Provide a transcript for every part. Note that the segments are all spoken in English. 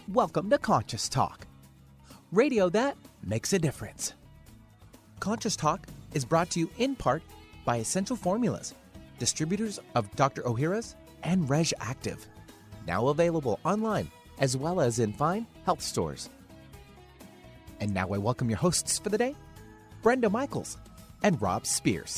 Welcome to Conscious Talk, radio that makes a difference. Conscious Talk is brought to you in part by Essential Formulas, distributors of Dr. Ohhira's and Reg Active, now available online as well as in fine health stores. And now I welcome your hosts for the day, Brenda Michaels and Rob Spears.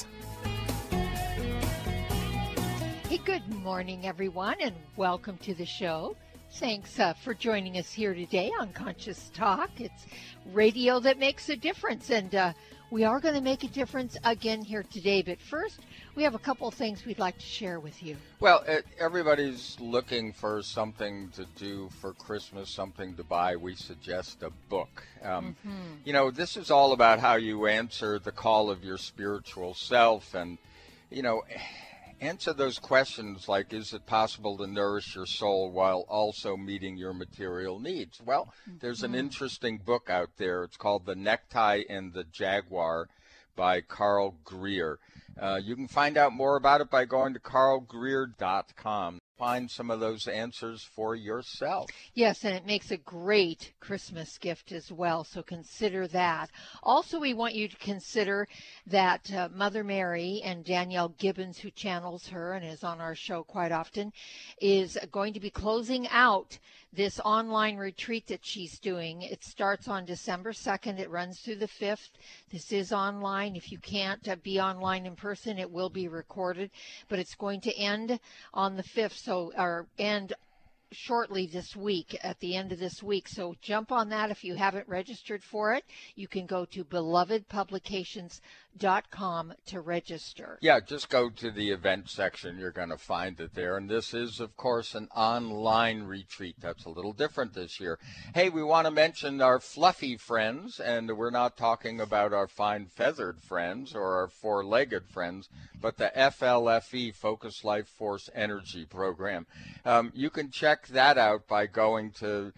Hey, good morning, everyone, and welcome to the show. Thanks for joining us here today on Conscious Talk. It's radio that makes a difference, and we are going to make a difference again here today. But first, we have a couple of things we'd like to share with you. Well, everybody's looking for something to do for Christmas, something to buy. We suggest a book. You know, this is all about how you answer the call of your spiritual self and, you know, answer those questions like, is it possible to nourish your soul while also meeting your material needs? Well, there's an interesting book out there. It's called The Necktie and the Jaguar by Carl Greer. You can find out more about it by going to carlgreer.com. Find some of those answers for yourself. Yes, and it makes a great Christmas gift as well, so consider that. Also, we want you to consider that Mother Mary and Danielle Gibbons, who channels her and is on our show quite often, is going to be closing out this online retreat that she's doing. It starts on December 2nd. It runs through the 5th. This is online. If you can't be online in person, it will be recorded, but it's going to end on the 5th. Or end shortly this week, at the end of this week. So jump on that if you haven't registered for it. You can go to belovedpublications.com to register. Yeah, just go to the event section. You're going to find it there. And this is, of course, an online retreat. That's a little different this year. Hey, we want to mention our fluffy friends, and we're not talking about our fine feathered friends or our four-legged friends, but the FLFE, Focus Life Force Energy Program. You can check that out by going to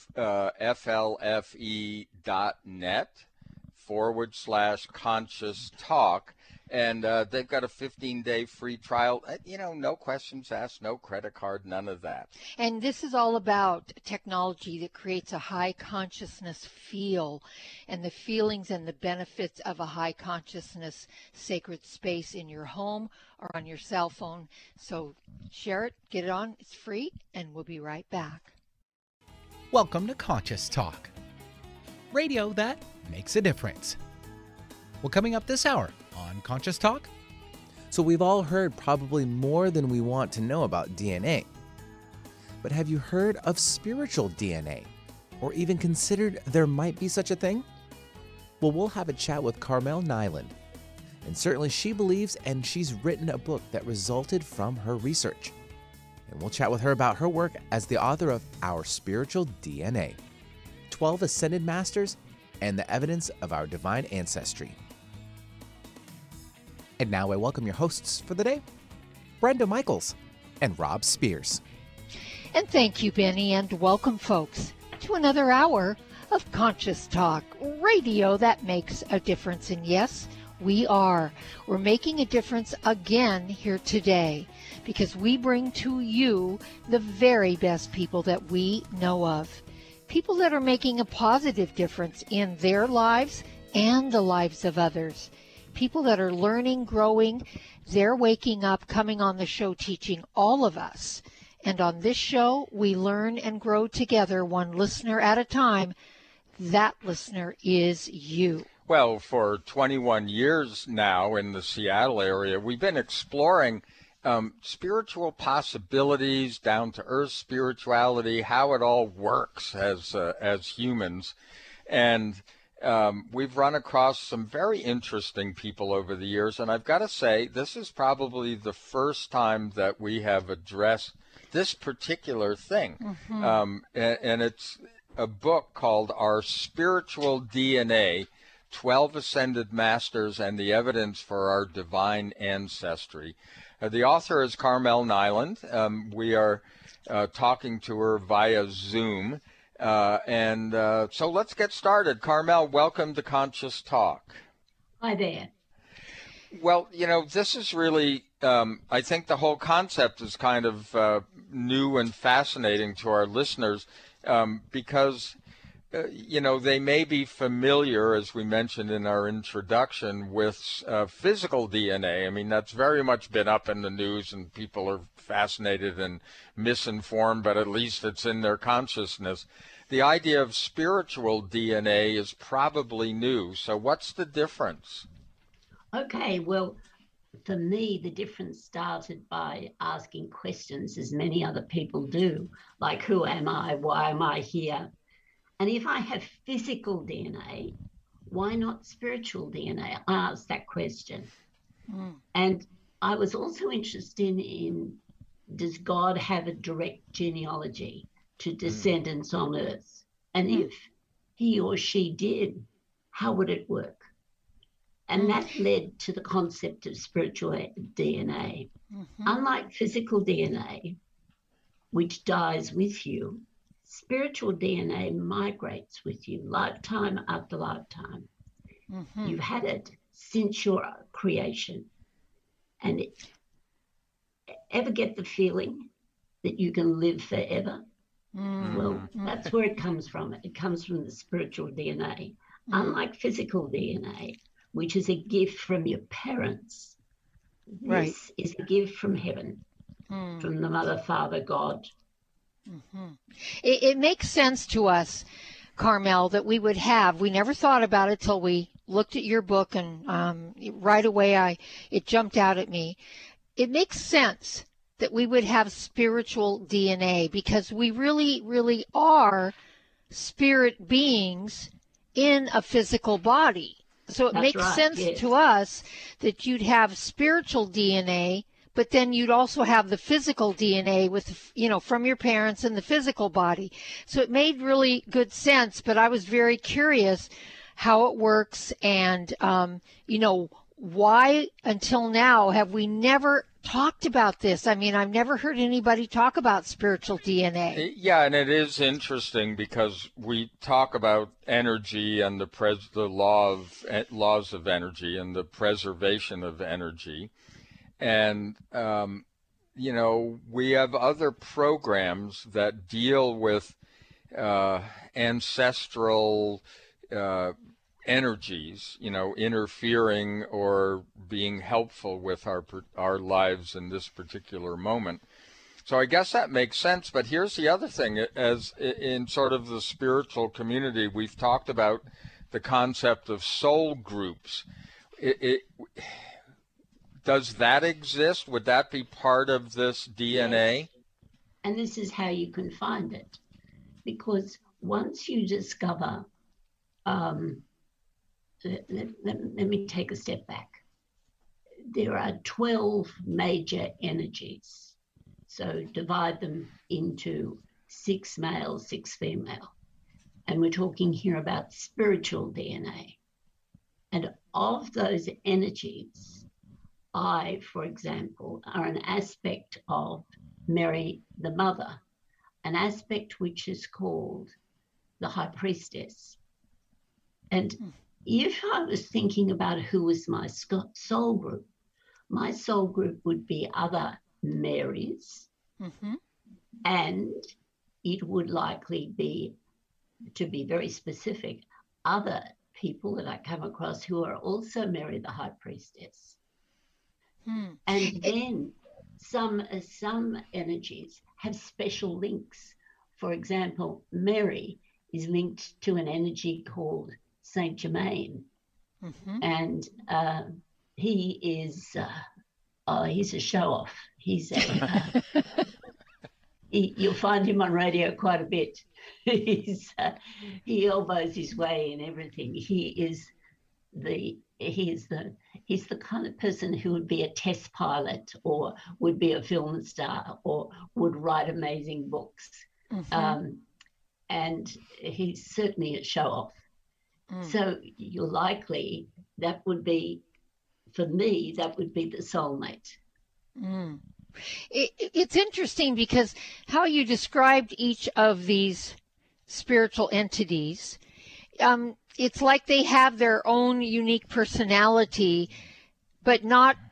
flfe.net/conscious talk, and they've got a 15-day free trial. You know, no questions asked, no credit card, none of that. And this is all about technology that creates a high consciousness feel, and the feelings and the benefits of a high consciousness sacred space in your home or on your cell phone. So share it, get it on, it's free, and we'll be right back. Welcome to Conscious Talk, radio that makes a difference. Well, coming up this hour on Conscious Talk. So we've all heard probably more than we want to know about DNA. But have you heard of spiritual DNA? Or even considered there might be such a thing? Well, we'll have a chat with Carmel Nyland. And certainly she believes, and she's written a book that resulted from her research. And we'll chat with her about her work as the author of Our Spiritual DNA, 12 Ascended Masters and the Evidence of Our Divine Ancestry. And now I welcome your hosts for the day, Brenda Michaels and Rob Spears. And thank you, Benny, and welcome, folks, to another hour of Conscious Talk, radio that makes a difference. And yes, we're making a difference again here today because we bring to you the very best people that we know of. People that are making a positive difference in their lives and the lives of others. People that are learning, growing, they're waking up, coming on the show, teaching all of us. And on this show, we learn and grow together, one listener at a time. That listener is you. Well, for 21 years now in the Seattle area, we've been exploring spiritual possibilities, down-to-earth spirituality, how it all works as humans. And we've run across some very interesting people over the years. And I've got to say, this is probably the first time that we have addressed this particular thing. And it's a book called Our Spiritual DNA, 12 Ascended Masters and the Evidence for Our Divine Ancestry. The author is Carmel Nyland. We are talking to her via Zoom. So let's get started. Carmel, welcome to Conscious Talk. Hi there. Well, you know, this is really, I think the whole concept is kind of new and fascinating to our listeners. because they may be familiar, as we mentioned in our introduction, with physical DNA. I mean, that's very much been up in the news, and people are fascinated and misinformed, but at least it's in their consciousness. The idea of spiritual DNA is probably new. So what's the difference? Okay, well, for me, the difference started by asking questions, as many other people do, like, who am I? Why am I here? And if I have physical DNA, why not spiritual DNA? I asked that question. And I was also interested in, does God have a direct genealogy to descendants on earth? And if he or she did, how would it work? And that led to the concept of spiritual DNA. Unlike physical DNA, which dies with you, spiritual DNA migrates with you lifetime after lifetime. You've had it since your creation. And ever get the feeling that you can live forever? Well, that's where it comes from. It comes from the spiritual DNA. Unlike physical DNA, which is a gift from your parents, this is a gift from heaven, from the Mother, Father, God. It makes sense to us, Carmel, that we never thought about it till we looked at your book, and right away it jumped out at me. It makes sense that we would have spiritual DNA, because we really, really are spirit beings in a physical body. So it makes sense to us that you'd have spiritual DNA, but then you'd also have the physical DNA with, from your parents in the physical body. So it made really good sense, but I was very curious how it works, and, why until now have we never talked about this? I mean, I've never heard anybody talk about spiritual DNA. Yeah, and it is interesting because we talk about energy and the laws of energy and the preservation of energy. And, we have other programs that deal with ancestral energies, interfering or being helpful with our lives in this particular moment. So I guess that makes sense. But here's the other thing. As in sort of the spiritual community, we've talked about the concept of soul groups. Does that exist? Would that be part of this DNA? Yes. And this is how you can find it. Because once you discover, let me take a step back. There are 12 major energies. So divide them into 6 male, 6 female. And we're talking here about spiritual DNA. And of those energies, I, for example, are an aspect of Mary, the Mother, an aspect which is called the High Priestess. And if I was thinking about who was my soul group would be other Marys, and it would likely be, to be very specific, other people that I come across who are also Mary, the High Priestess. And then some energies have special links. For example, Mary is linked to an energy called Saint Germain, and he is he's a show-off. He's a you'll find him on radio quite a bit. He elbows his way in everything. He's the kind of person who would be a test pilot, or would be a film star, or would write amazing books. And he's certainly a show-off. So you're likely, that would be, for me, that would be the soulmate. It's interesting because how you described each of these spiritual entities, it's like they have their own unique personality, but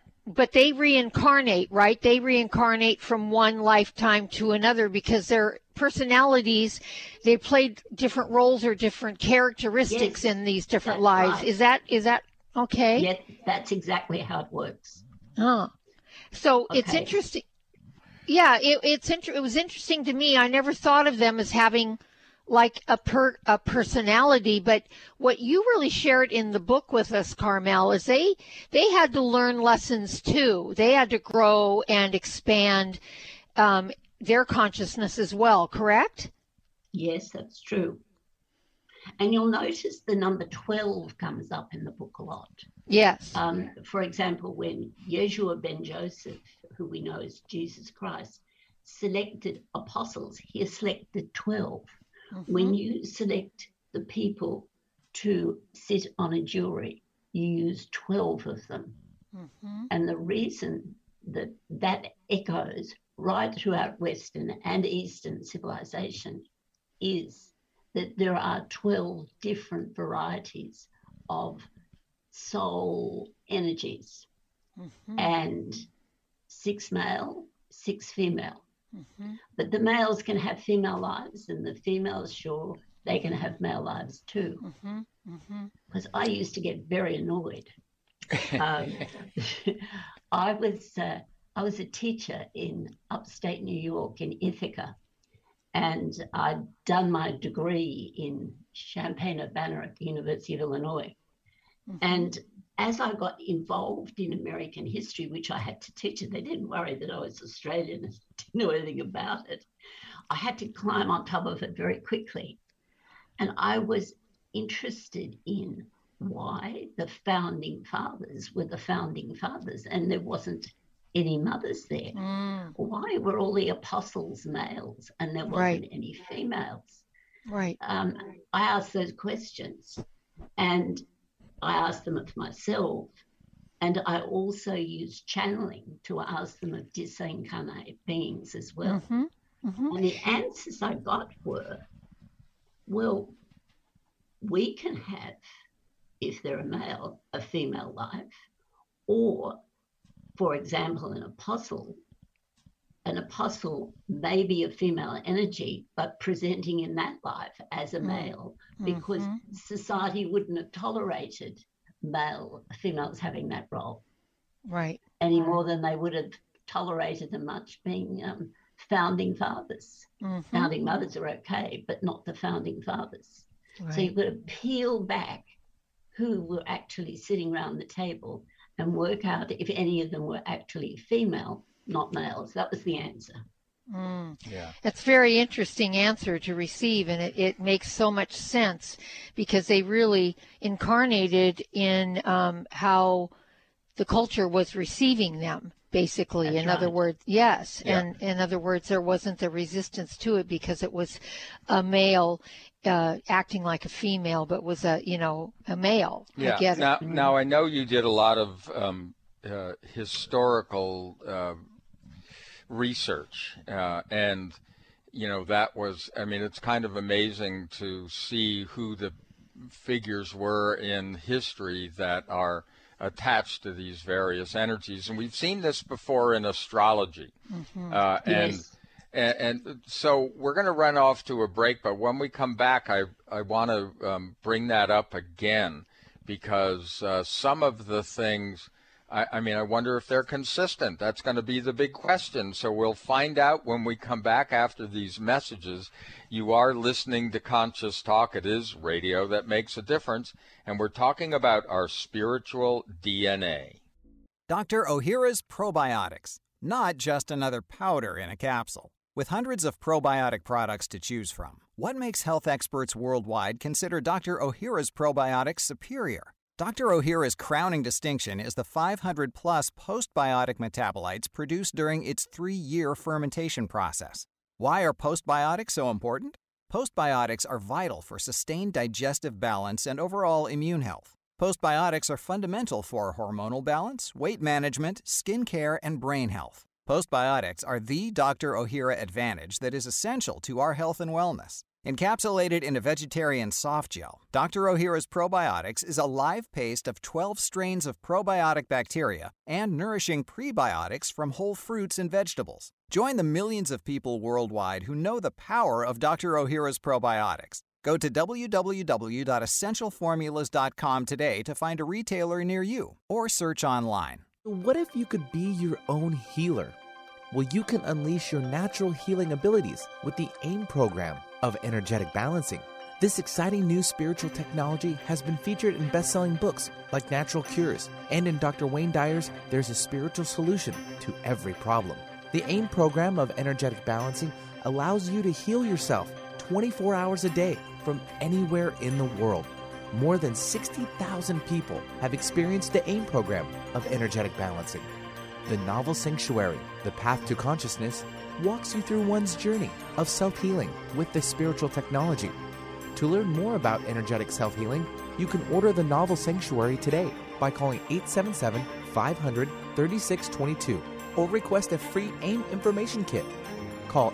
they reincarnate, right? They reincarnate from one lifetime to another because they're personalities, they played different roles or different characteristics Yes, in these different that's lives. right. Is that okay? Yeah, that's exactly how it works. So it's Okay. interesting. Yeah, it was interesting to me. I never thought of them as having like a personality, but what you really shared in the book with us, Carmel, is they had to learn lessons too. They had to grow and expand their consciousness as well, correct? Yes, that's true. And you'll notice the number 12 comes up in the book a lot. Yes. For example, when Yeshua ben Joseph, who we know as Jesus Christ, selected apostles, he selected 12. Mm-hmm. When you select the people to sit on a jury, you use 12 of them. Mm-hmm. And the reason that echoes right throughout Western and Eastern civilization is that there are 12 different varieties of soul energies, and 6 male, 6 female. But the males can have female lives, and the females, sure, they can have male lives too. Because I used to get very annoyed. I was a teacher in upstate New York in Ithaca, and I'd done my degree in Champaign-Urbana at the University of Illinois. And as I got involved in American history, which I had to teach it, they didn't worry that I was Australian and didn't know anything about it. I had to climb on top of it very quickly. And I was interested in why the founding fathers were the founding fathers and there wasn't any mothers there. Why were all the apostles males and there wasn't any females? Right. I asked those questions, and I asked them of myself, and I also used channeling to ask them of disincarnate beings as well. And the answers I got were, well, we can have, if they're a male, a female life, or, for example, an apostle may be a female energy, but presenting in that life as a male, because society wouldn't have tolerated females having that role. Right. Any more than they would have tolerated them much being founding fathers. Founding mothers are okay, but not the founding fathers. Right. So you've got to peel back who were actually sitting around the table and work out if any of them were actually female, not males. That was the answer. Yeah. That's a very interesting answer to receive, and it makes so much sense because they really incarnated in how the culture was receiving them, basically. That's in right. other words, yes. Yeah. And in other words, there wasn't the resistance to it because it was a male acting like a female, but was a male. Yeah. I get it. Now I know you did a lot of historical research, and that was, it's kind of amazing to see who the figures were in history that are attached to these various energies, and we've seen this before in astrology. Yes. And so we're going to run off to a break, but when we come back, I want to bring that up again, because some of the things, I wonder if they're consistent. That's going to be the big question. So we'll find out when we come back after these messages. You are listening to Conscious Talk. It is radio that makes a difference. And we're talking about our spiritual DNA. Dr. Ohhira's Probiotics, not just another powder in a capsule. With hundreds of probiotic products to choose from, what makes health experts worldwide consider Dr. Ohhira's Probiotics superior? Dr. Ohhira's crowning distinction is the 500-plus postbiotic metabolites produced during its 3-year fermentation process. Why are postbiotics so important? Postbiotics are vital for sustained digestive balance and overall immune health. Postbiotics are fundamental for hormonal balance, weight management, skin care, and brain health. Postbiotics are the Dr. Ohhira advantage that is essential to our health and wellness. Encapsulated in a vegetarian soft gel, Dr. Ohhira's Probiotics is a live paste of 12 strains of probiotic bacteria and nourishing prebiotics from whole fruits and vegetables. Join the millions of people worldwide who know the power of Dr. Ohhira's Probiotics. Go to www.essentialformulas.com today to find a retailer near you or search online. What if you could be your own healer? Well, you can unleash your natural healing abilities with the AIM program of energetic balancing. This exciting new spiritual technology has been featured in best-selling books like Natural Cures, and in Dr. Wayne Dyer's There's a Spiritual Solution to Every Problem. The AIM program of energetic balancing allows you to heal yourself 24 hours a day from anywhere in the world. More than 60,000 people have experienced the AIM program of energetic balancing. The novel Sanctuary, The Path to Consciousness, walks you through one's journey of self-healing with this spiritual technology. To learn more about energetic self-healing, you can order the novel Sanctuary today by calling 877-500-3622 or request a free AIM information kit. Call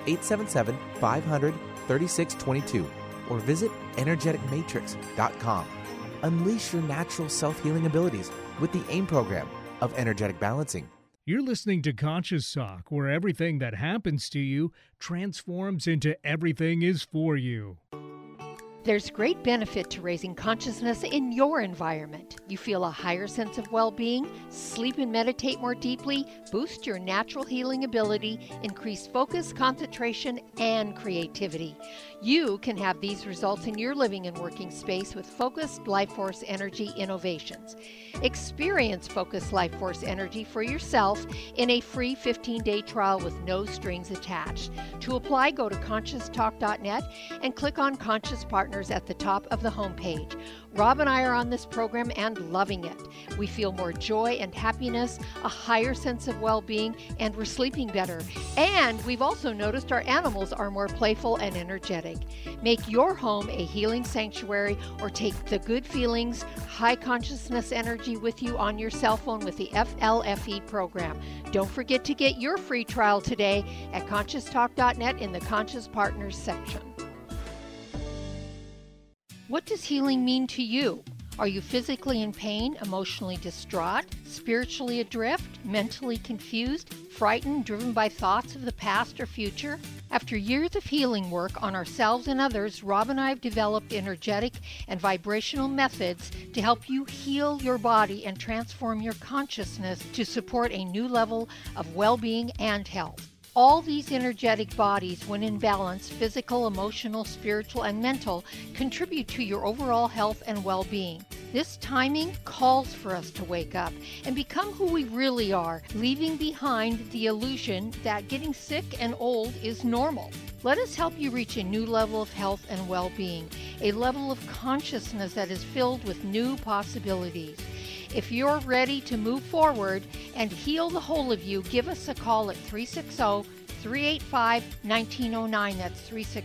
877-500-3622 or visit energeticmatrix.com. Unleash your natural self-healing abilities with the AIM program of energetic balancing. You're listening to Conscious Talk, where everything that happens to you transforms into everything is for you. There's great benefit to raising consciousness in your environment. You feel a higher sense of well-being, sleep and meditate more deeply, boost your natural healing ability, increase focus, concentration, and creativity. You can have these results in your living and working space with Focused Life Force Energy Innovations. Experience Focused Life Force Energy for yourself in a free 15-day trial with no strings attached. To apply, go to ConsciousTalk.net and click on Conscious Partners at the top of the homepage. Rob and I are on this program and loving it. We feel more joy and happiness, a higher sense of well-being, and we're sleeping better. And we've also noticed our animals are more playful and energetic. Make your home a healing sanctuary or take the good feelings, high consciousness energy with you on your cell phone with the FLFE program. Don't forget to get your free trial today at ConsciousTalk.net in the Conscious Partners section. What does healing mean to you? Are you physically in pain, emotionally distraught, spiritually adrift, mentally confused, frightened, driven by thoughts of the past or future? After years of healing work on ourselves and others, Rob and I have developed energetic and vibrational methods to help you heal your body and transform your consciousness to support a new level of well-being and health. All these energetic bodies, when in balance, physical, emotional, spiritual, and mental, contribute to your overall health and well-being. This timing calls for us to wake up and become who we really are, leaving behind the illusion that getting sick and old is normal. Let us help you reach a new level of health and well-being, a level of consciousness that is filled with new possibilities. If you're ready to move forward and heal the whole of you, give us a call at 360-385-1909. That's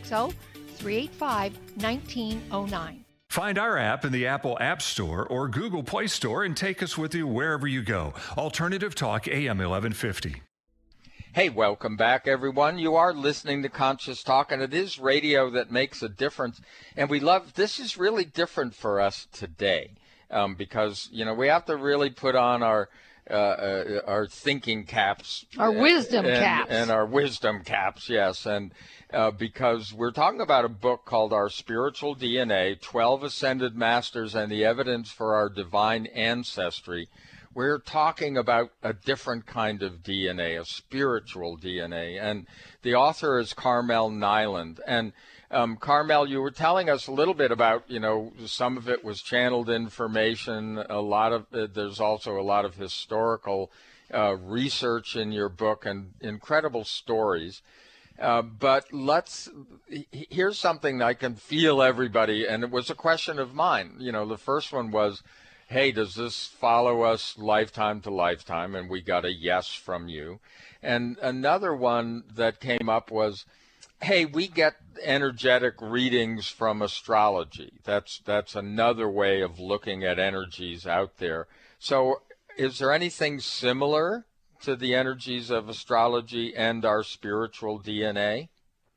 360-385-1909. Find our app in the Apple App Store or Google Play Store and take us with you wherever you go. Alternative Talk AM 1150. Hey, welcome back, everyone. You are listening to Conscious Talk, and it is radio that makes a difference. And we love, this is really different for us today. Because, you know, we have to really put on our thinking caps. Our wisdom caps. And our wisdom caps, yes. And because we're talking about a book called Our Spiritual DNA, 12 Ascended Masters and the Evidence for Our Divine Ancestry. We're talking about a different kind of DNA, a spiritual DNA. And the author is Carmel Nyland. And Carmel, you were telling us a little bit about, you know, some of it was channeled information. A lot of there's also a lot of historical research in your book and incredible stories. But here's something that I can feel everybody, and it was a question of mine. You know, the first one was, hey, does this follow us lifetime to lifetime? And we got a yes from you. And another one that came up was, hey, we get energetic readings from astrology. That's another way of looking at energies out there. So is there anything similar to the energies of astrology and our spiritual DNA?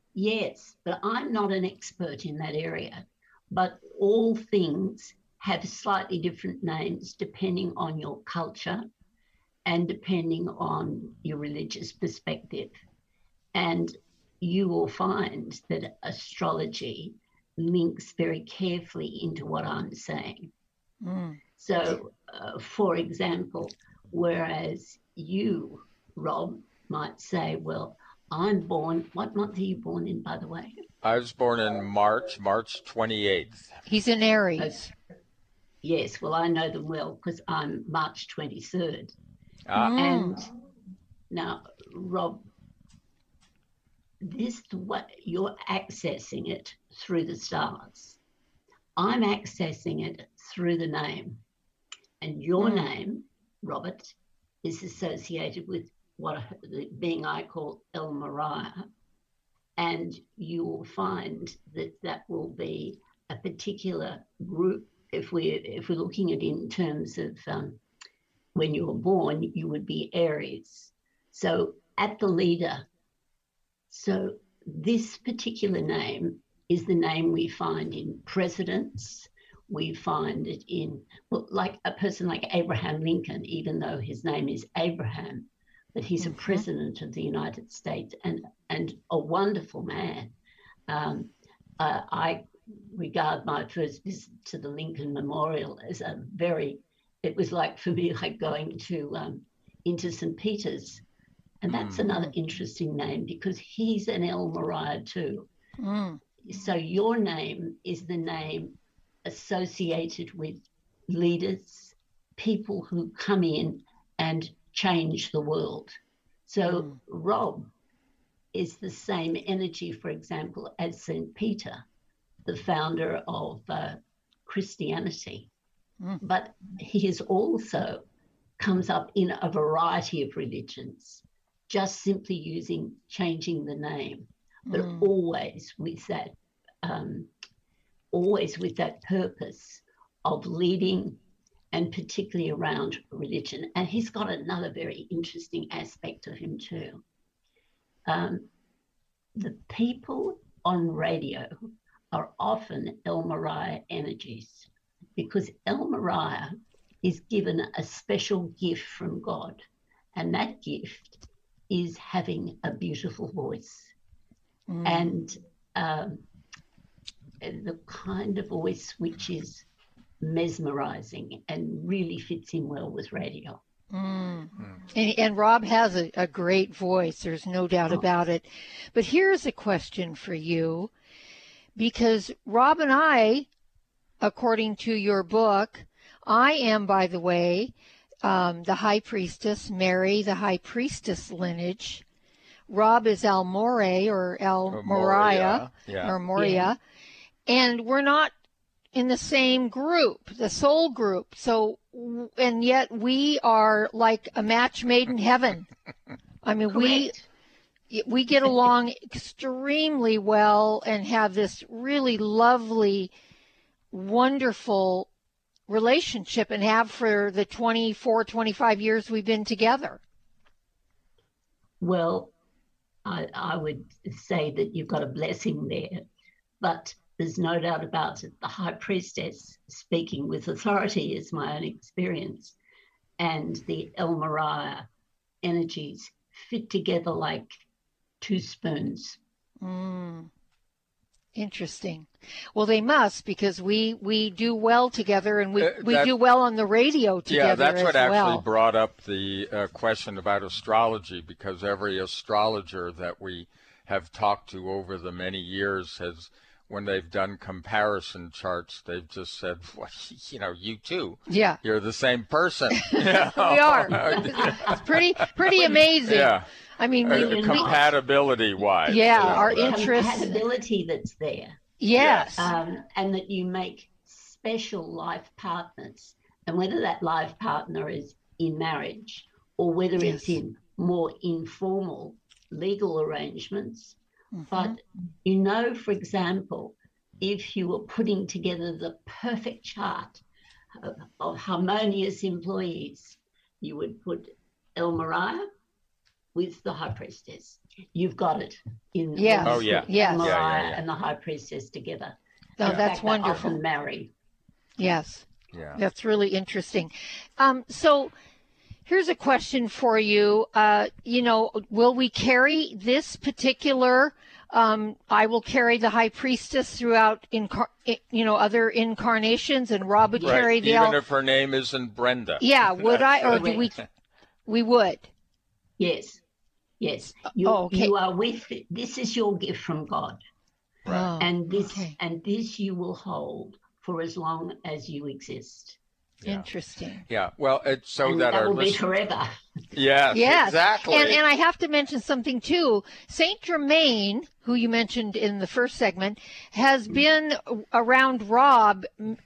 Yes, but I'm not an expert in that area. But all things have slightly different names depending on your culture and depending on your religious perspective. And you will find that astrology links very carefully into what I'm saying. So, for example, whereas you, Rob, might say, well, I'm born, what month are you born in, by the way? I was born in March 28th. He's in Aries. Yes, well, I know them well because I'm March 23rd. And now, Rob, what you're accessing it through the stars. I'm accessing it through the name. And your name, Robert, is associated with the being I call El Mariah. And you will find that will be a particular group. If we're looking at it in terms of when you were born, you would be Aries. So at the leader. So this particular name is the name we find in presidents. We find it in, well, like a person like Abraham Lincoln, even though his name is Abraham, but he's a president of the United States and a wonderful man. I regard my first visit to the Lincoln Memorial as it was like for me, like going to into St. Peter's. And that's another interesting name because he's an El Mariah too. So your name is the name associated with leaders, people who come in and change the world. So Rob is the same energy, for example, as St. Peter, the founder of Christianity. But he is also comes up in a variety of religions, just simply changing the name, but always with that purpose of leading, and particularly around religion. And he's got another very interesting aspect of him too. The people on radio are often El Mariah energies because El Mariah is given a special gift from God, and that gift is having a beautiful voice. And the kind of voice which is mesmerizing and really fits in well with radio. And Rob has a great voice, there's no doubt about it. But here's a question for you, because Rob and I, according to your book, I am, by the way, the High Priestess, Mary, the High Priestess lineage. Rob is El Moreh or El Moriah, or Moria. And we're not in the same group, the soul group. So, and yet we are like a match made in heaven. I mean, we get along extremely well and have this really lovely, wonderful relationship, and have for the 24, 25 years we've been together. Well, I would say that you've got a blessing there, but there's no doubt about it. The High Priestess, speaking with authority, is my own experience, and the El Mariah energies fit together like two spoons. Interesting. Well, they must, because we do well together, and we do well on the radio together. Yeah, that's what actually well. Brought up the question about astrology, because every astrologer that we have talked to over the many years has, when they've done comparison charts, they've just said, well, you too. Yeah. You're the same person. We are. It's pretty amazing. Yeah. I mean, compatibility-wise. Yeah, our interests. Compatibility that's there. Yes. And that you make special life partners. And whether that life partner is in marriage or whether it's in more informal legal arrangements. But, for example, if you were putting together the perfect chart of harmonious employees, you would put El Mariah with the high priestess. You've got it in Yes. Oh, yeah. Yes. Mariah and the high priestess together. No, In that's fact, they wonderful. often marry. Yes. Yeah. That's really interesting. So here's a question for you. Will we carry this particular, I will carry the high priestess throughout, other incarnations, and Rob would carry Right. the Even if her name isn't Brenda. Yeah, would I, or do we would? Yes. Yes. okay. You are this is your gift from God. Oh, And this okay. and this you will hold for as long as you exist. Yeah. Interesting. Yeah. Well, it's so And that that our will be listeners. forever. Yes, exactly. And I have to mention something too. Saint Germain, who you mentioned in the first segment, has been around Rob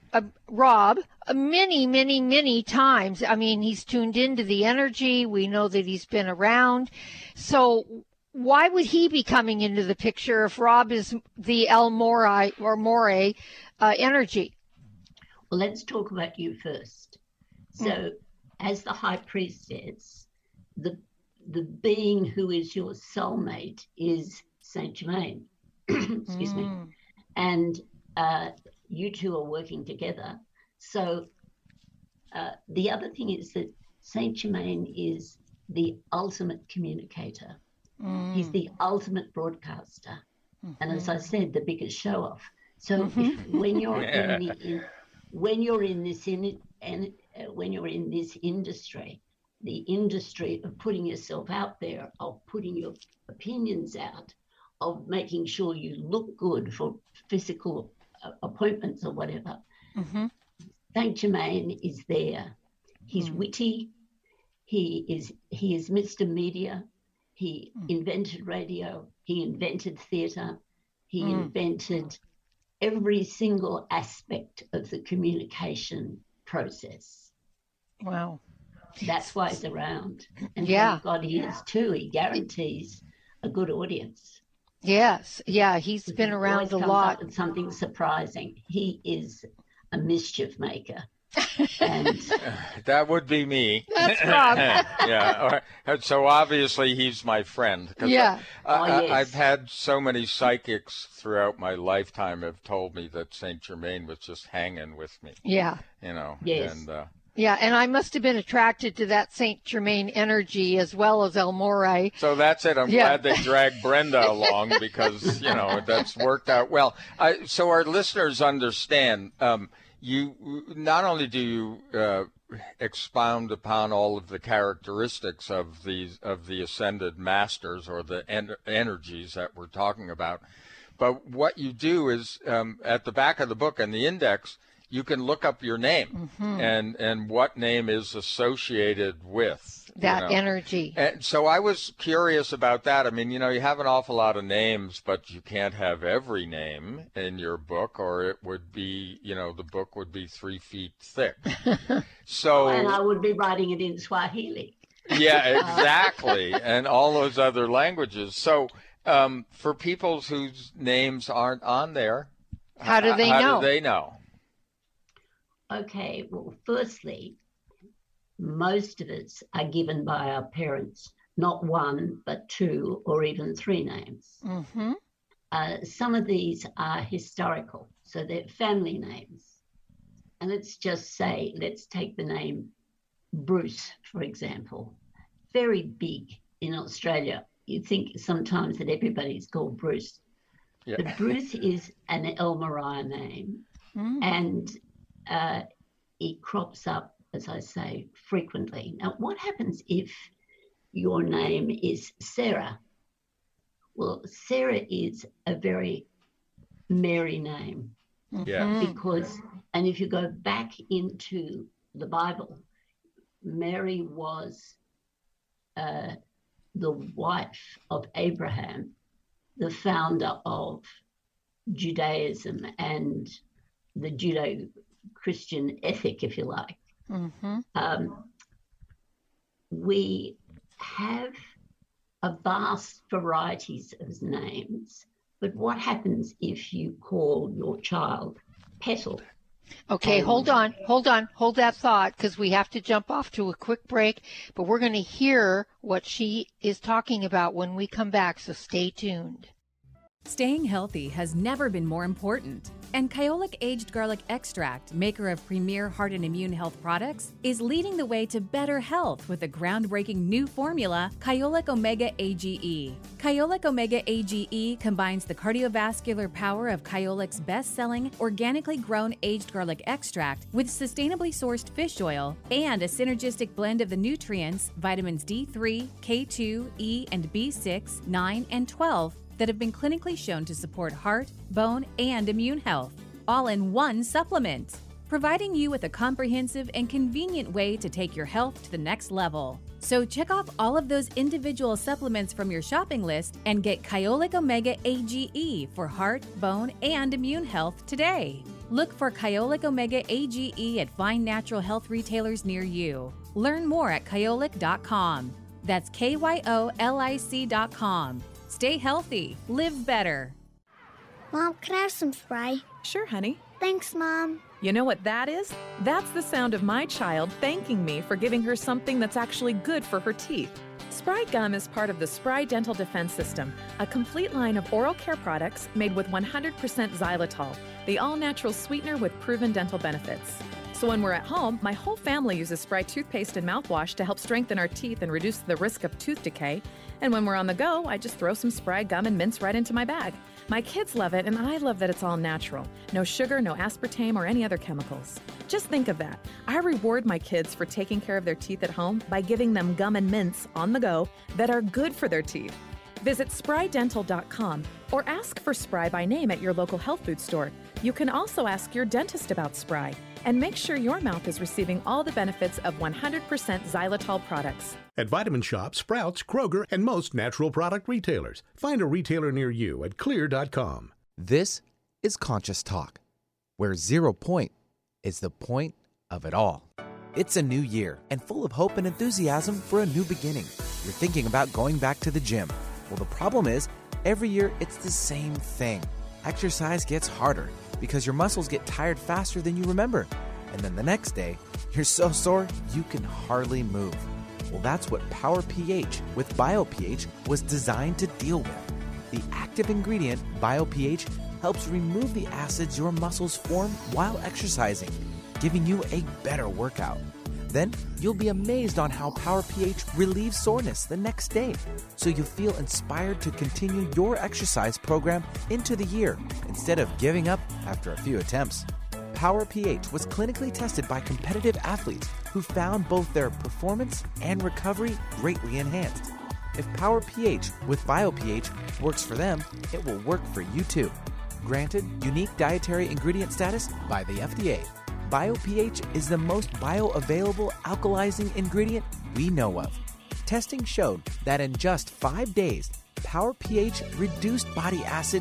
many, many, many times. I mean, he's tuned into the energy. We know that he's been around. So why would he be coming into the picture if Rob is the El Morey or Morey energy? Well, let's talk about you first. So, as the high priestess, the being who is your soulmate is Saint Germain. Excuse me. And you two are working together. So, the other thing is that Saint Germain is the ultimate communicator. He's the ultimate broadcaster. And as I said, the biggest show off. So when you're when you're in this industry, the industry of putting yourself out there, of putting your opinions out, of making sure you look good for physical appointments or whatever, Saint Germain is there. He's witty. He is Mr. Media. He invented radio. He invented theatre. He invented every single aspect of the communication process. Wow. That's why he's around. And Yeah. thank God he is too. He guarantees a good audience. Yes. Yeah, he's been around a lot. With something surprising. He is a mischief maker. And that would be me. That's Rob. Yeah. So obviously he's my friend. Yeah. Yes. I've had so many psychics throughout my lifetime have told me that Saint Germain was just hanging with me. Yeah. Yes. And Yeah, and I must have been attracted to that Saint Germain energy as well as El Morey. so that's it. I'm glad they dragged Brenda along because, that's worked out well. So our listeners understand, you not only do you expound upon all of the characteristics of the ascended masters or the energies that we're talking about, but what you do is at the back of the book and the index, you can look up your name and what name is associated with that energy. And so I was curious about that. I mean, you have an awful lot of names, but you can't have every name in your book, or it would be, the book would be 3 feet thick. So, and I would be writing it in Swahili. Yeah, exactly, and all those other languages. So, for people whose names aren't on there, how do they know? How do they know? Okay, well, firstly, most of us are given by our parents not 1, but 2 or even 3 names. Some of these are historical, so they're family names. And let's take the name Bruce, for example. Very big in Australia. You think sometimes that everybody's called Bruce. Yeah. But Bruce is an El Morey name, and it crops up, as I say, frequently. Now, what happens if your name is Sarah? Well, Sarah is a very Mary name. Yeah. And if you go back into the Bible, Mary was the wife of Abraham, the founder of Judaism and the Judeo-Christian ethic, if you like. We have a vast varieties of names, but what happens if you call your child Petal? Okay, hold on. Hold that thought, because we have to jump off to a quick break, but we're going to hear what she is talking about when we come back, so stay tuned. Staying healthy has never been more important, and Kyolic Aged Garlic Extract, maker of premier heart and immune health products, is leading the way to better health with a groundbreaking new formula, Kyolic Omega AGE. Kyolic Omega AGE combines the cardiovascular power of Kyolic's best-selling, organically grown aged garlic extract with sustainably sourced fish oil and a synergistic blend of the nutrients, vitamins D3, K2, E, and B6, 9, and 12, that have been clinically shown to support heart, bone, and immune health, all in one supplement, providing you with a comprehensive and convenient way to take your health to the next level. So check off all of those individual supplements from your shopping list and get Kyolic Omega AGE for heart, bone, and immune health today. Look for Kyolic Omega AGE at fine natural health retailers near you. Learn more at kyolic.com. That's KYOLIC.com. Stay healthy. Live better. Mom, can I have some spray? Sure, honey. Thanks, Mom. You know what that is? That's the sound of my child thanking me for giving her something that's actually good for her teeth. Spry Gum is part of the Spry Dental Defense System, a complete line of oral care products made with 100% xylitol, the all-natural sweetener with proven dental benefits. So when we're at home, my whole family uses Spry toothpaste and mouthwash to help strengthen our teeth and reduce the risk of tooth decay. And when we're on the go, I just throw some Spry Gum and mints right into my bag. My kids love it, and I love that it's all natural. No sugar, no aspartame, or any other chemicals. Just think of that. I reward my kids for taking care of their teeth at home by giving them gum and mints on the go that are good for their teeth. Visit sprydental.com or ask for Spry by name at your local health food store. You can also ask your dentist about Spry and make sure your mouth is receiving all the benefits of 100% xylitol products. At Vitamin Shoppe, Sprouts, Kroger, and most natural product retailers. Find a retailer near you at clear.com. This is Conscious Talk, where 0 point is the point of it all. It's a new year and full of hope and enthusiasm for a new beginning. You're thinking about going back to the gym. Well, the problem is, every year it's the same thing. Exercise gets harder because your muscles get tired faster than you remember. And then the next day, you're so sore you can hardly move. Well, that's what Power pH with BioPH was designed to deal with. The active ingredient, BioPH, helps remove the acids your muscles form while exercising, giving you a better workout. Then you'll be amazed on how Power pH relieves soreness the next day, so you feel inspired to continue your exercise program into the year instead of giving up after a few attempts. Power pH was clinically tested by competitive athletes who found both their performance and recovery greatly enhanced. If Power pH with BioPH works for them, it will work for you too. Granted unique dietary ingredient status by the FDA. BioPH is the most bioavailable alkalizing ingredient we know of. Testing showed that in just 5 days, Power pH reduced body acid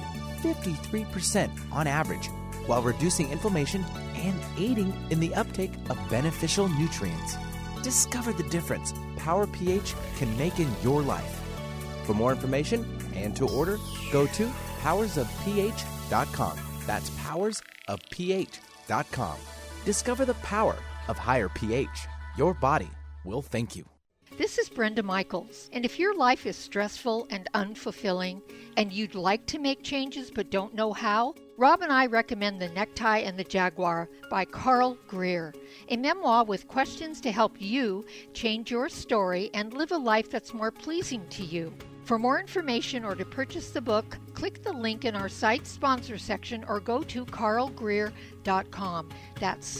53% on average, while reducing inflammation and aiding in the uptake of beneficial nutrients. Discover the difference Power pH can make in your life. For more information and to order, go to powersofph.com. That's powersofph.com. Discover the power of higher pH. Your body will thank you. This is Brenda Michaels, and if your life is stressful and unfulfilling, and you'd like to make changes but don't know how, Rob and I recommend The Necktie and the Jaguar by Carl Greer, a memoir with questions to help you change your story and live a life that's more pleasing to you. For more information or to purchase the book, click the link in our site sponsor section or go to carlgreer.com. That's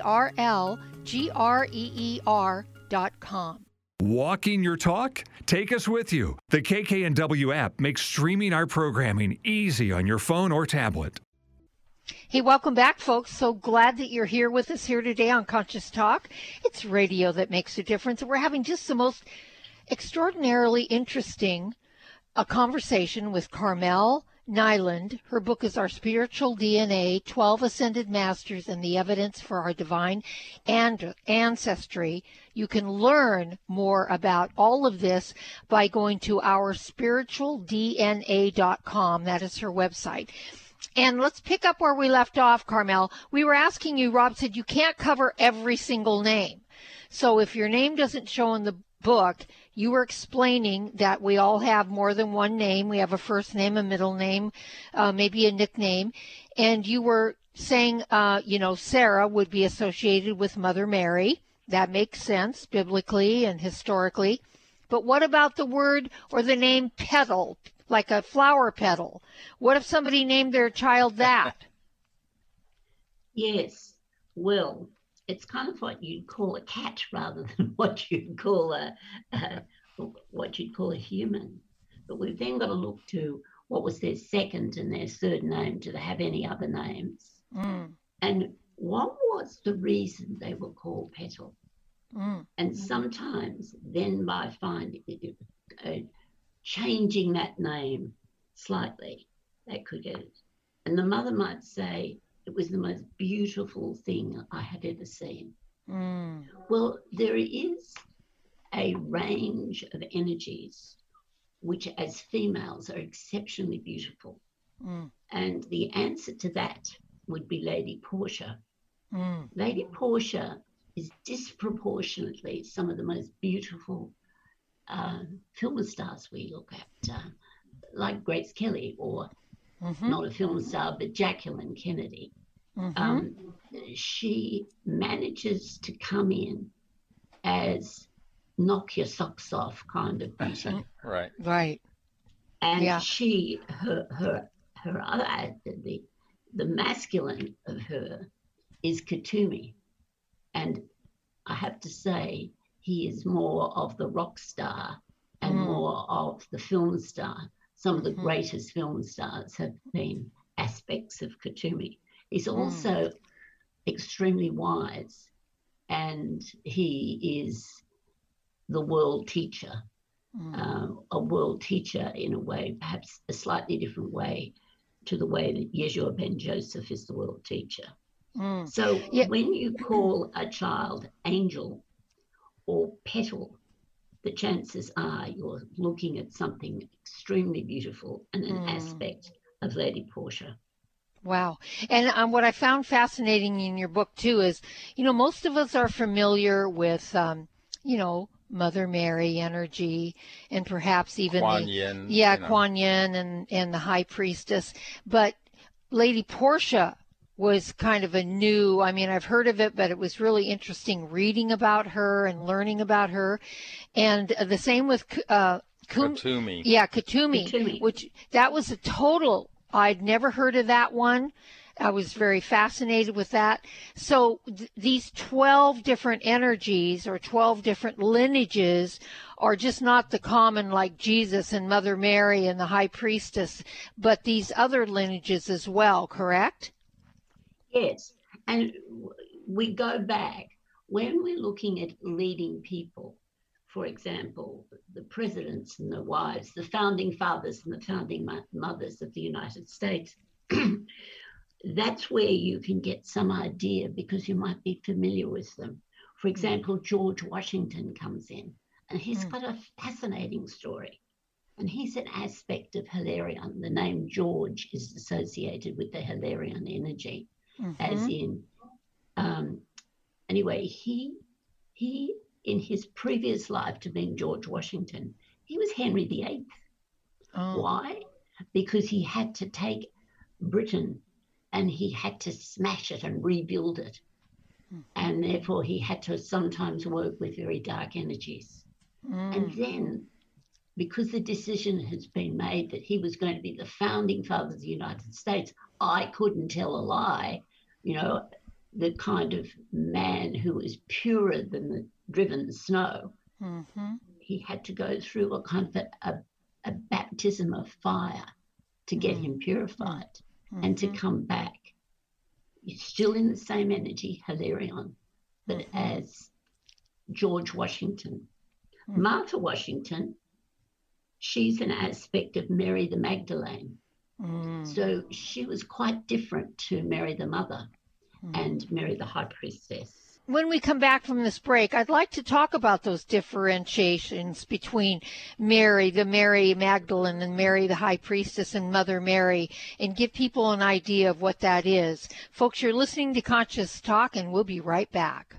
CarlGreer.com. Walking your talk? Take us with you. The KKNW app makes streaming our programming easy on your phone or tablet. Hey, welcome back, folks. So glad that you're here with us here today on Conscious Talk. It's radio that makes a difference. We're having just the most extraordinarily interesting conversation with Carmel Nyland. Her book is Our Spiritual DNA, 12 Ascended Masters and the Evidence for Our Divine Ancestry. You can learn more about all of this by going to ourspiritualdna.com. That is her website. And let's pick up where we left off, Carmel. We were asking you, Rob said you can't cover every single name. So if your name doesn't show in the book, you were explaining that we all have more than one name. We have a first name, a middle name, maybe a nickname. And you were saying, Sarah would be associated with Mother Mary. That makes sense biblically and historically. But what about the word or the name petal, like a flower petal? What if somebody named their child that? Yes. Well, it's kind of what you'd call a cat rather than what you'd call a human. But we've then got to look to what was their second and their third name. Do they have any other names? Mm. And what was the reason they were called petal? Mm. And sometimes then by changing that name slightly, that could get it. And the mother might say, it was the most beautiful thing I had ever seen. Mm. Well, there is a range of energies which as females are exceptionally beautiful. Mm. And the answer to that would be Lady Portia. Mm. Lady Portia is disproportionately some of the most beautiful film stars we look at, like Grace Kelly, or not a film star, but Jacqueline Kennedy. She manages to come in as knock your socks off kind of beauty. Right. Right. And Yeah. her other, the masculine of her is Katumi. And I have to say, he is more of the rock star and more of the film star. Some of the greatest film stars have been aspects of Katumi. He's also extremely wise, and he is the world teacher, a world teacher in a way, perhaps a slightly different way to the way that Yeshua ben Joseph is the world teacher. So when you call a child angel or petal, the chances are you're looking at something extremely beautiful and an aspect of Lady Portia. Wow. And what I found fascinating in your book, too, is, most of us are familiar with, Mother Mary energy and perhaps even Kuan Yin, Kuan Yin and the High Priestess. But Lady Portia was kind of a new, I've heard of it, but it was really interesting reading about her and learning about her. And the same with Katumi. Yeah, Katumi, which that was a total, I'd never heard of that one. I was very fascinated with that. So these 12 different energies or 12 different lineages are just not the common like Jesus and Mother Mary and the High Priestess, but these other lineages as well, correct? Yes. And we go back when we're looking at leading people. For example, the presidents and the wives, the founding fathers and the founding mothers of the United States. That's where you can get some idea because you might be familiar with them. For example, George Washington comes in and he's got a fascinating story. And he's an aspect of Hilarion. The name George is associated with the Hilarion energy, as in, anyway, he in his previous life to being George Washington, he was Henry VIII. Why? Because he had to take Britain and he had to smash it and rebuild it. And therefore he had to sometimes work with very dark energies. And then, because the decision has been made that he was going to be the founding father of the United States, I couldn't tell a lie, the kind of man who was purer than the driven snow. He had to go through a kind of a baptism of fire to get him purified and to come back. He's still in the same energy, Hilarion, but as George Washington. Martha Washington, she's an aspect of Mary the Magdalene. So she was quite different to Mary the Mother and Mary the High Priestess. When we come back from this break, I'd like to talk about those differentiations between Mary, the Mary Magdalene, and Mary, the High Priestess, and Mother Mary, and give people an idea of what that is. Folks, you're listening to Conscious Talk, and we'll be right back.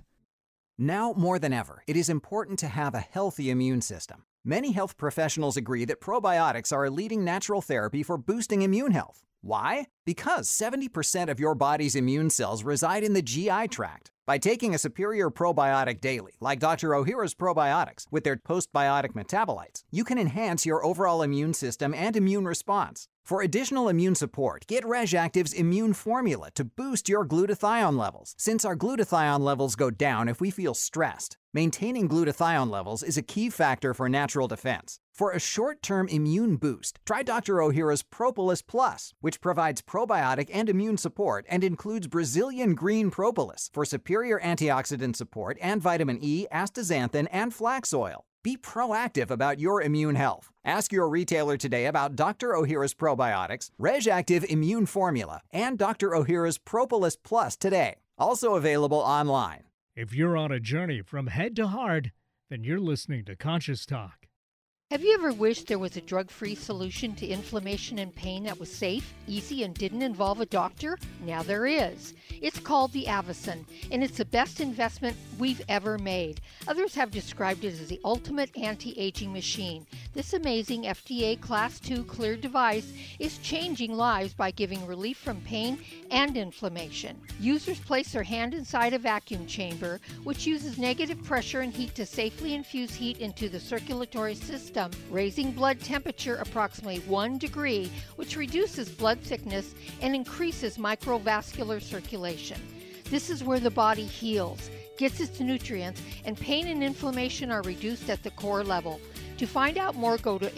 Now more than ever, it is important to have a healthy immune system. Many health professionals agree that probiotics are a leading natural therapy for boosting immune health. Why? Because 70% of your body's immune cells reside in the GI tract. By taking a superior probiotic daily, like Dr. Ohhira's probiotics, with their postbiotic metabolites, you can enhance your overall immune system and immune response. For additional immune support, get RegActive's Immune Formula to boost your glutathione levels, since our glutathione levels go down if we feel stressed. Maintaining glutathione levels is a key factor for natural defense. For a short-term immune boost, try Dr. Ohhira's Propolis Plus, which provides probiotic and immune support and includes Brazilian green propolis for superior antioxidant support and vitamin E, astaxanthin, and flax oil. Be proactive about your immune health. Ask your retailer today about Dr. Ohhira's probiotics, RegActive Immune Formula, and Dr. Ohhira's Propolis Plus today. Also available online. If you're on a journey from head to heart, then you're listening to Conscious Talk. Have you ever wished there was a drug-free solution to inflammation and pain that was safe, easy, and didn't involve a doctor? Now there is. It's called the Avicen, and it's the best investment we've ever made. Others have described it as the ultimate anti-aging machine. This amazing FDA Class II cleared device is changing lives by giving relief from pain and inflammation. Users place their hand inside a vacuum chamber, which uses negative pressure and heat to safely infuse heat into the circulatory system, raising blood temperature approximately 1 degree, which reduces blood thickness and increases microvascular circulation. This is where the body heals, gets its nutrients, and pain and inflammation are reduced at the core level. To find out more, go to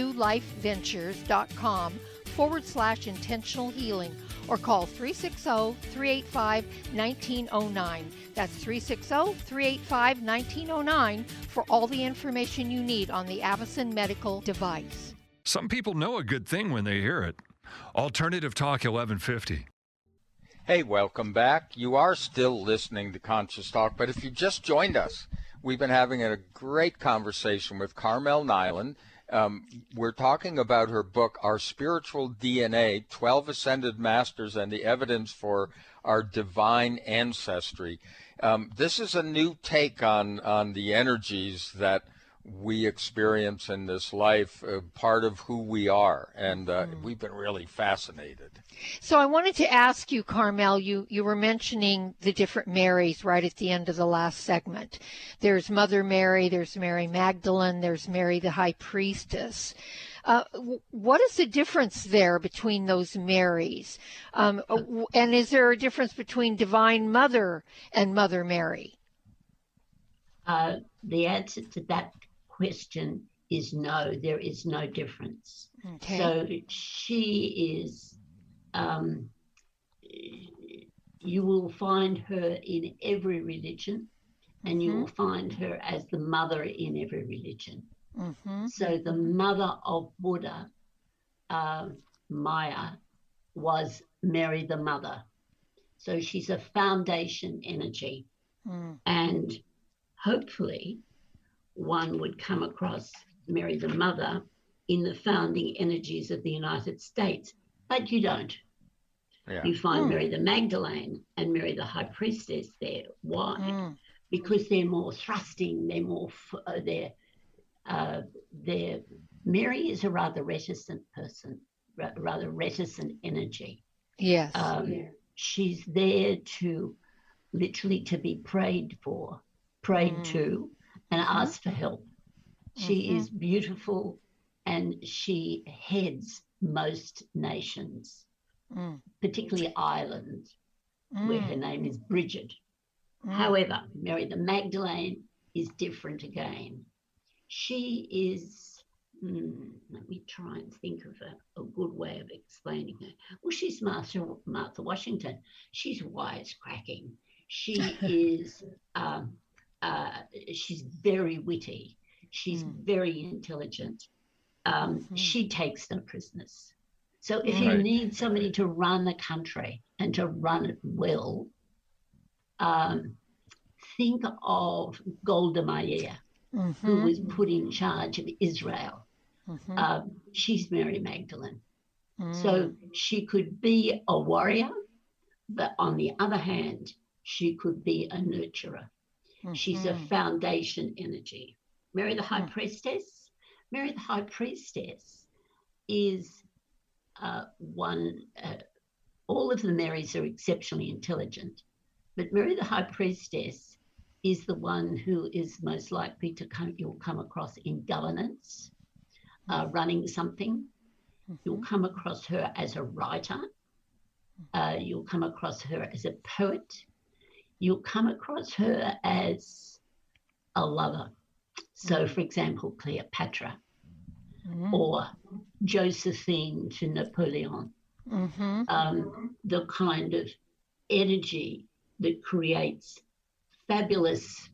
nulifeventures.com/intentional healing or call 360-385-1909. That's 360-385-1909 for all the information you need on the Avicen medical device. Some people know a good thing when they hear it. Alternative Talk 1150. Hey, welcome back. You are still listening to Conscious Talk, but if you just joined us, we've been having a great conversation with Carmel Nyland. We're talking about her book, Our Spiritual DNA, 12 Ascended Masters and the Evidence for Our Divine Ancestry. This is a new take on the energies that we experience in this life, part of who we are, and we've been really fascinated. So I wanted to ask you, Carmel, you were mentioning the different Marys right at the end of the last segment. There's Mother Mary, there's Mary Magdalene, there's Mary the High Priestess. What is the difference there between those Marys? And is there a difference between Divine Mother and Mother Mary? The answer to that question is no, there is no difference. Okay. So she is, you will find her in every religion, and you will find her as the mother in every religion. So the mother of Buddha, Maya, was Mary the Mother. So she's a foundation energy. And hopefully one would come across Mary the Mother in the founding energies of the United States, but you don't. Yeah. You find Mary the Magdalene and Mary the High Priestess there. Why? Because they're more thrusting, they're more, Mary is a rather reticent person, rather reticent energy. Yes. She's there to literally to be prayed for, prayed to, and asked for help. She is beautiful, and she heads most nations, particularly Ireland, where her name is Bridget. However, Mary the Magdalene is different again. She is, let me try and think of a good way of explaining her. Well, she's Martha Washington. She's wisecracking. She is, she's very witty. She's very intelligent. She takes no prisoners. So if you need somebody to run a country and to run it well, think of Golda Meir, who was put in charge of Israel. She's Mary Magdalene. So she could be a warrior, but on the other hand, she could be a nurturer. She's a foundation energy. Mary the High Priestess. Mary the High Priestess is all of the Marys are exceptionally intelligent, but Mary the High Priestess is the one who is most likely you'll come across in governance, running something. You'll come across her as a writer. You'll come across her as a poet. You'll come across her as a lover. So, for example, Cleopatra or Josephine to Napoleon. The kind of energy that creates fabulous,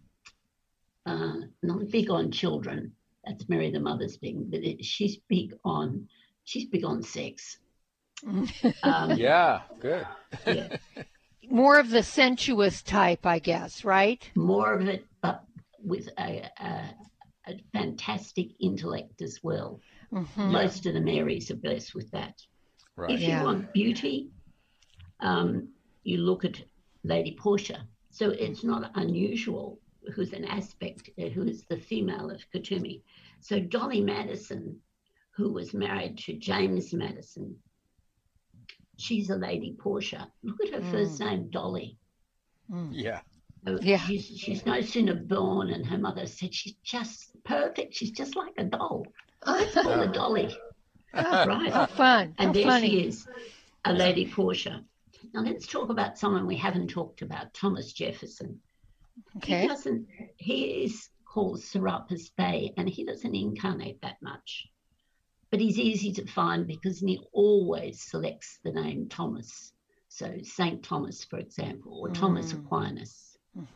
not big on children. That's Mary the Mother's thing, but she's big on sex. Yeah, good. Yeah. More of the sensuous type, I guess, right? More of it, but with a fantastic intellect as well. Most of the Marys are blessed with that. Right. If you want beauty, you look at Lady Portia. So it's not unusual who's an aspect, who is the female of Kuthumi. So Dolly Madison, who was married to James Madison, she's a Lady Portia. Look at her first name, Dolly. Yeah. She's no sooner born, and her mother said she's just perfect. She's just like a doll. Let's call her Dolly. Right. How fun. And How there funny. she is, a Lady Portia. Now let's talk about someone we haven't talked about, Thomas Jefferson. Okay. He is called Serapis Bey, and he doesn't incarnate that much. But he's easy to find because he always selects the name Thomas. So St. Thomas, for example, or Thomas Aquinas.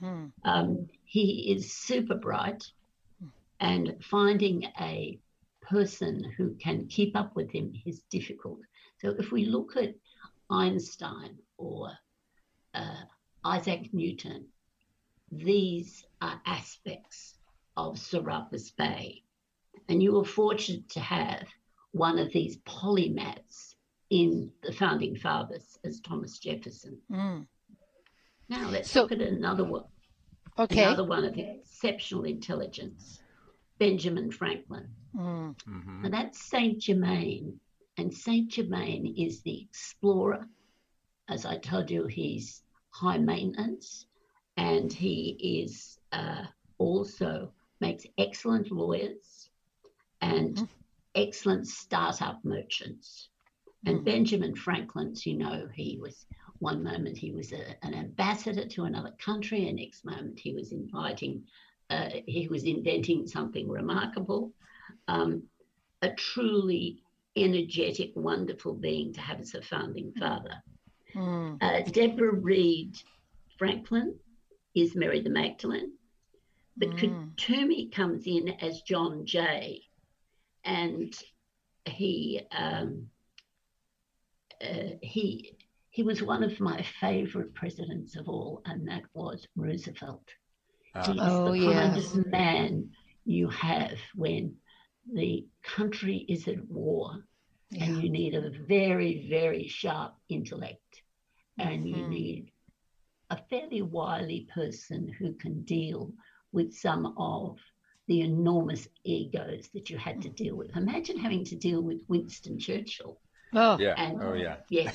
He is super bright, and finding a person who can keep up with him is difficult. So if we look at Einstein or Isaac Newton, these are aspects of Serapis Bey. And you were fortunate to have one of these polymaths in the Founding Fathers as Thomas Jefferson. Now let's look at another one. Okay. Another one of exceptional intelligence, Benjamin Franklin. Now that's Saint Germain, and Saint Germain is the explorer. As I told you, he's high maintenance, and he is also makes excellent lawyers and excellent startup merchants. And Benjamin Franklin, you know, he was one moment he was an ambassador to another country, and next moment he was inventing something remarkable. A truly energetic, wonderful being to have as a founding father. Deborah Reed Franklin is Mary the Magdalene, but Kuthumi comes in as John Jay, and he was one of my favorite presidents of all, and that was Roosevelt. He's the kind of man you have when the country is at war and you need a very, very sharp intellect, and you need a fairly wily person who can deal with some of the enormous egos that you had to deal with. Imagine having to deal with Winston Churchill. Yes.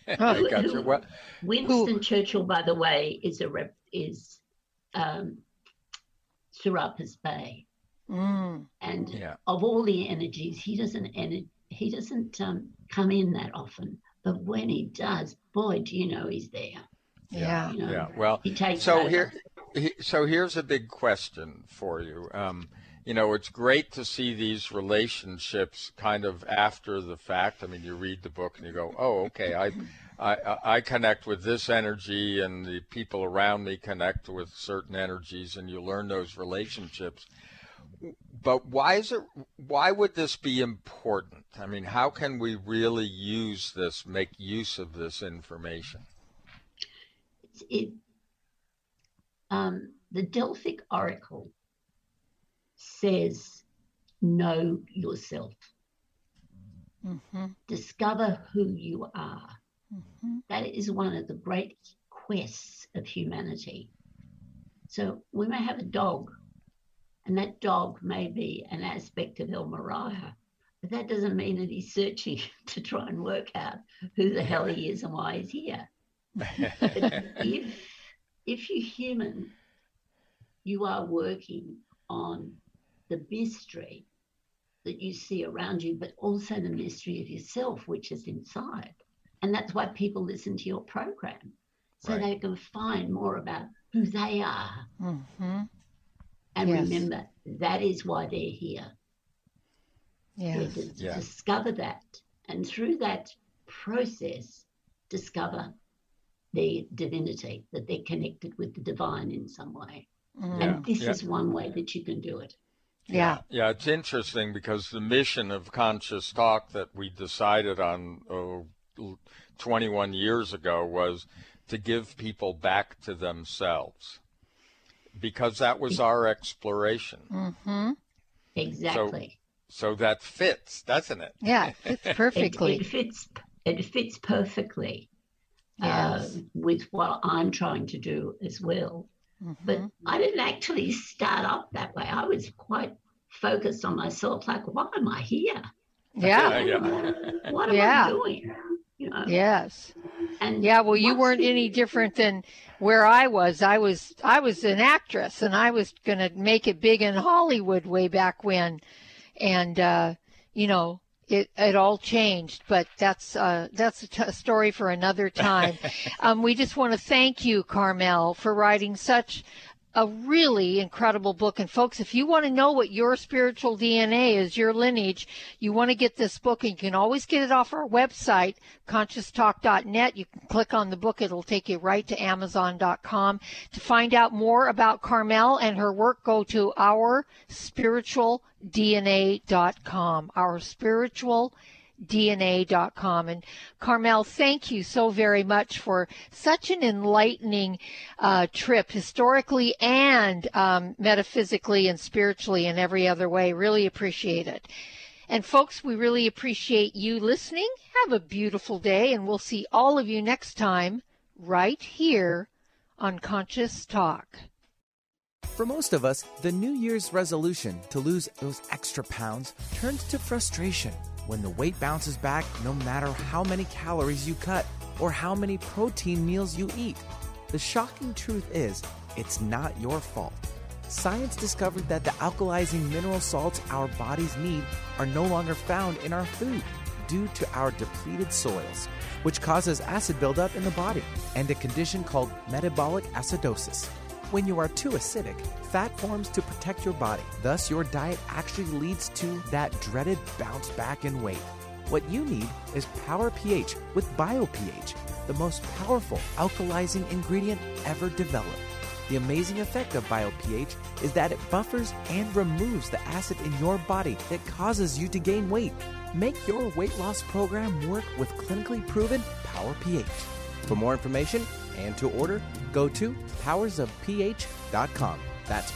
Winston Churchill, by the way, is Serapis Bey. And of all the energies, he doesn't come in that often. But when he does, boy, do you know he's there. Yeah. You know, Well, he takes so over. here's a big question for you. You know, it's great to see these relationships kind of after the fact. I mean, you read the book and you go, oh, okay, I connect with this energy, and the people around me connect with certain energies, and you learn those relationships. But why would this be important? I mean, how can we really make use of this information? The Delphic Oracle says, know yourself. Discover who you are. That is one of the great quests of humanity. So we may have a dog, and that dog may be an aspect of El Mariah, but that doesn't mean that he's searching to try and work out who the hell he is and why he's here. But if you're human, you are working on the mystery that you see around you, but also the mystery of yourself, which is inside. And that's why people listen to your program, so they can find more about who they are. And remember, that is why they're here. Discover that. And through that process, discover their divinity, that they're connected with the divine in some way. And this is one way that you can do it. Yeah, it's interesting because the mission of Conscious Talk that we decided on 21 years ago was to give people back to themselves, because that was our exploration. Exactly. So that fits, doesn't it? Yeah, it fits perfectly. It fits perfectly with what I'm trying to do as well. But I didn't actually start up that way. I was quite focused on myself, like, why am I here? What am I doing? You know? Yes. And well, you weren't any different than where I was. I was an actress, and I was going to make it big in Hollywood way back when. And, it all changed, but that's a story for another time. We just want to thank you, Carmel, for writing such a really incredible book. And folks, if you want to know what your spiritual DNA is, your lineage, you want to get this book, and you can always get it off our website, conscioustalk.net. You can click on the book. It'll take you right to Amazon.com. To find out more about Carmel and her work, go to ourspiritualdna.com, ourspiritualdna.com. And Carmel, thank you so very much for such an enlightening trip, historically and metaphysically and spiritually and every other way. Really appreciate it. And folks, we really appreciate you listening. Have a beautiful day, and we'll see all of you next time right here on Conscious Talk. For most of us, the New Year's resolution to lose those extra pounds turns to frustration when the weight bounces back no matter how many calories you cut or how many protein meals you eat. The shocking truth is, it's not your fault. Science discovered that the alkalizing mineral salts our bodies need are no longer found in our food due to our depleted soils, which causes acid buildup in the body and a condition called metabolic acidosis. When you are too acidic, fat forms to protect your body. Thus, your diet actually leads to that dreaded bounce back in weight. What you need is Power pH with BioPH, the most powerful alkalizing ingredient ever developed. The amazing effect of BioPH is that it buffers and removes the acid in your body that causes you to gain weight. Make your weight loss program work with clinically proven Power pH. For more information and to order, go to powersofph.com. That's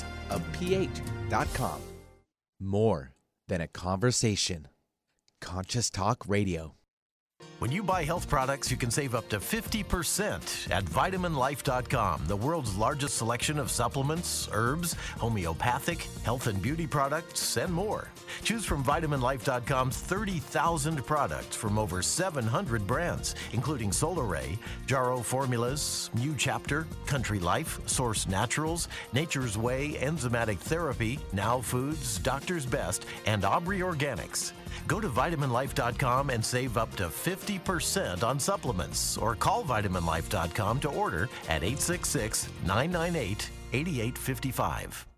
powersofph.com. More than a conversation. Conscious Talk Radio. When you buy health products, you can save up to 50% at VitaminLife.com, the world's largest selection of supplements, herbs, homeopathic, health and beauty products, and more. Choose from VitaminLife.com's 30,000 products from over 700 brands, including Solaray, Jarrow Formulas, New Chapter, Country Life, Source Naturals, Nature's Way, Enzymatic Therapy, Now Foods, Doctor's Best, and Aubrey Organics. Go to VitaminLife.com and save up to 50% on supplements, or call VitaminLife.com to order at 866-998-8855.